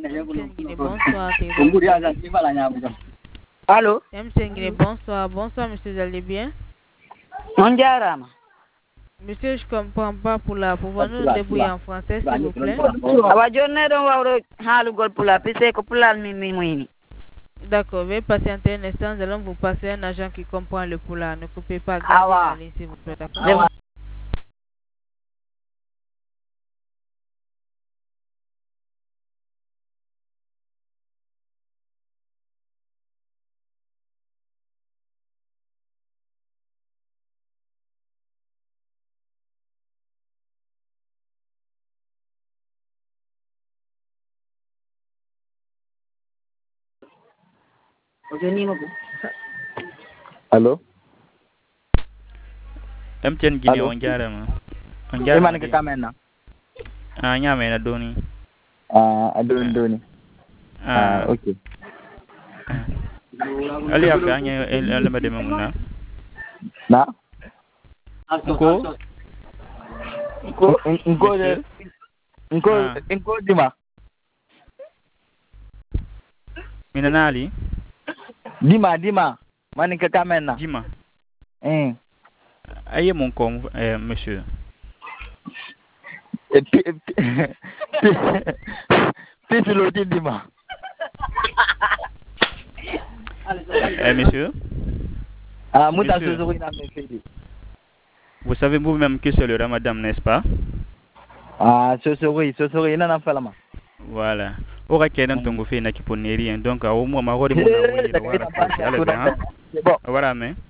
Guinée, bonsoir. t'es bon. Allô? Guinée, bonsoir. Bonsoir, monsieur, vous allez bien? On diarama. Monsieur, je comprends pas pour nous débrouiller en français, s'il vous plaît. Awa jonne don wawro haalugol pula pise ko pulal mi moyni. D'accord, veuillez patienter un instant, nous allons vous passer un agent qui comprend le poula. Ne coupez pas, gardez Awa. la ligne, s'il vous plaît, d'accord? Allo? MTN Guinée on jarama. On jarama. Imani ka kamena. Nyame na doni. Doni. Okay. Ali afa anya ele mede mamuna. Na? Ko? Nko dima. Mina nali? Dima. Mani ka kamena. Dima. Aye mon com monsieur. Pipilo dima. Monsieur? Vous savez vous-même que c'est le Ramadan, n'est-ce pas? Sosori, nana falama. Voilà. Ora kenan tongo fe na kiponeri donc au moment ma hore mo na wele wara. Voilà, mais